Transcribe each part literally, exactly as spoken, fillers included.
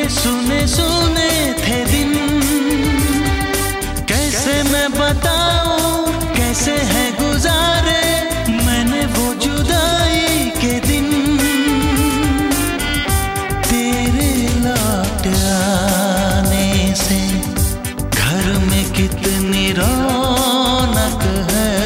सुने सुने थे दिन, कैसे मैं बताऊं कैसे है गुजारे मैंने वो जुदाई के दिन। तेरे लौट आने से घर में कितनी रौनक है,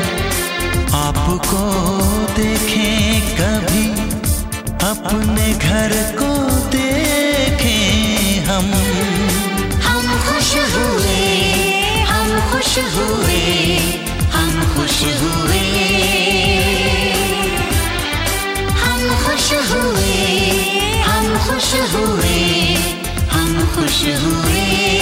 आपको देखें कभी अपने घर को देखें हम। हम खुश हुए हम खुश हुए हम खुश हुए हम खुश हुए हम खुश हुए हम खुश हुए।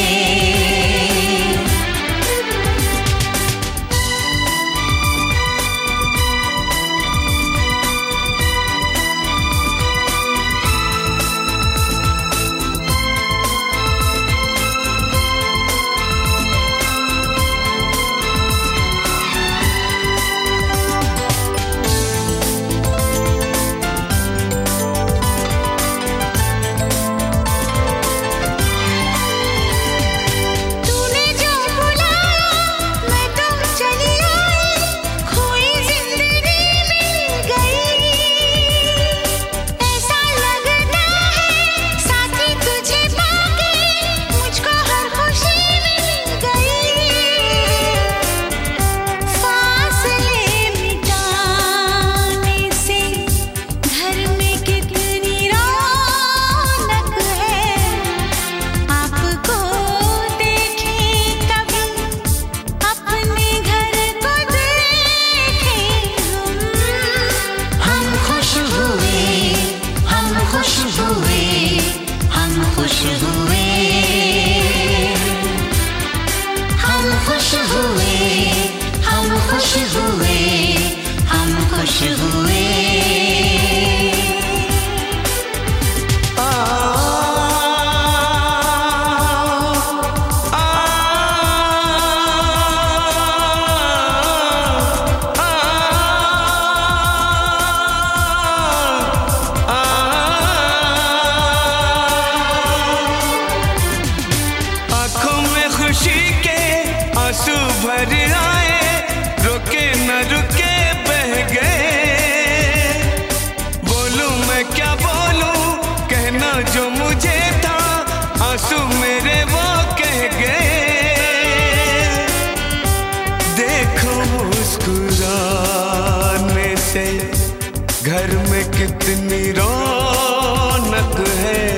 आंसू भर आए रुके न रुके बह गए। बोलूं मैं क्या बोलूं कहना जो मुझे था आंसू मेरे वो कह गए। देखो मुस्कुराने से घर में कितनी रौनक है,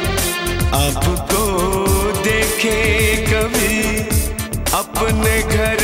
आपको देखे कभी अपने घर